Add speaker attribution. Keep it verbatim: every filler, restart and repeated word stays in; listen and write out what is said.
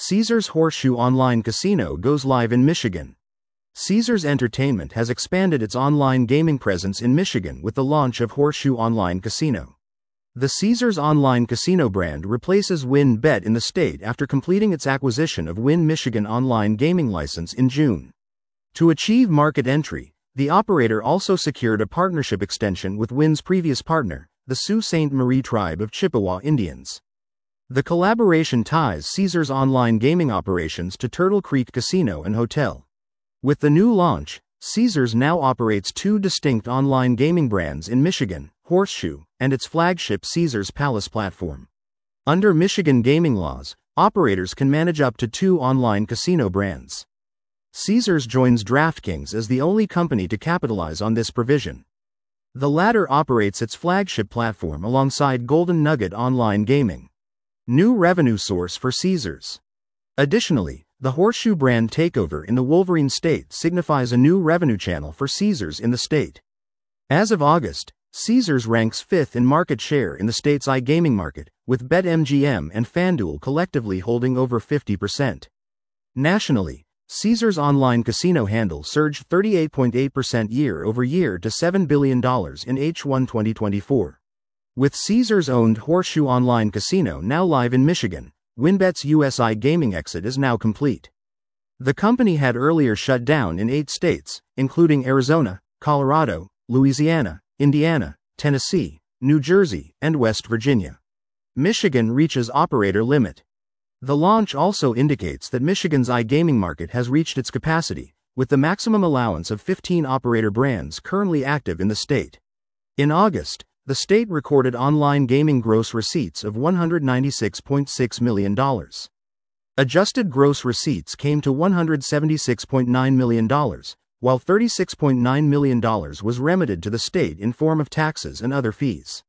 Speaker 1: Caesars Horseshoe Online Casino goes live in Michigan. Caesars Entertainment has expanded its online gaming presence in Michigan with the launch of Horseshoe Online Casino. The Caesars Online Casino brand replaces WynnBET in the state after completing its acquisition of Wynn Michigan online gaming license in June. To achieve market entry, the operator also secured a partnership extension with Wynn's previous partner, the Sault Ste. Marie Tribe of Chippewa Indians. The collaboration ties Caesars online gaming operations to Turtle Creek Casino and Hotel. With the new launch, Caesars now operates two distinct online gaming brands in Michigan, Horseshoe, and its flagship Caesars Palace platform. Under Michigan gaming laws, operators can manage up to two online casino brands. Caesars joins DraftKings as the only company to capitalize on this provision. The latter operates its flagship platform alongside Golden Nugget Online Gaming. New revenue source for Caesars. Additionally, the Horseshoe brand takeover in the Wolverine state signifies a new revenue channel for Caesars in the state. As of August, Caesars ranks fifth in market share in the state's iGaming market, with BetMGM and FanDuel collectively holding over fifty percent. Nationally, Caesars online casino handle surged thirty-eight point eight percent year-over-year to seven billion dollars in H one twenty twenty-four. With Caesars-owned Horseshoe Online Casino now live in Michigan, WynnBET's U S iGaming exit is now complete. The company had earlier shut down in eight states, including Arizona, Colorado, Louisiana, Indiana, Tennessee, New Jersey, and West Virginia. Michigan reaches operator limit. The launch also indicates that Michigan's iGaming market has reached its capacity, with the maximum allowance of fifteen operator brands currently active in the state. In August, the state recorded online gaming gross receipts of one hundred ninety-six point six million dollars. Adjusted gross receipts came to one hundred seventy-six point nine million dollars, while thirty-six point nine million dollars was remitted to the state in form of taxes and other fees.